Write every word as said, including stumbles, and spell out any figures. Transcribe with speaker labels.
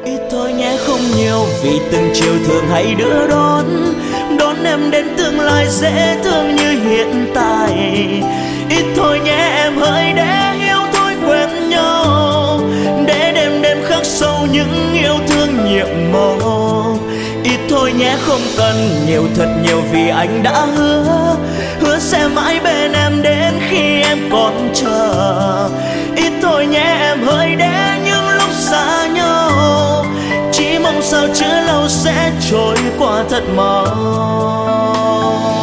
Speaker 1: Ít thôi nhé không nhiều, vì từng chiều thường hay đưa đón đón em đến tương lai dễ thương như hiện tại. Ít thôi nhé em hỡi để yêu thôi quen nhau, để đêm đêm khắc sâu những yêu thương nhiệm màu. Ít thôi nhé không cần nhiều thật nhiều, vì anh đã hứa hứa sẽ mãi bên em đến khi em còn chờ. Ít thôi nhé em hỡi để những lúc xa nhau, chỉ mong sao chứa lâu sẽ trôi qua thật mau.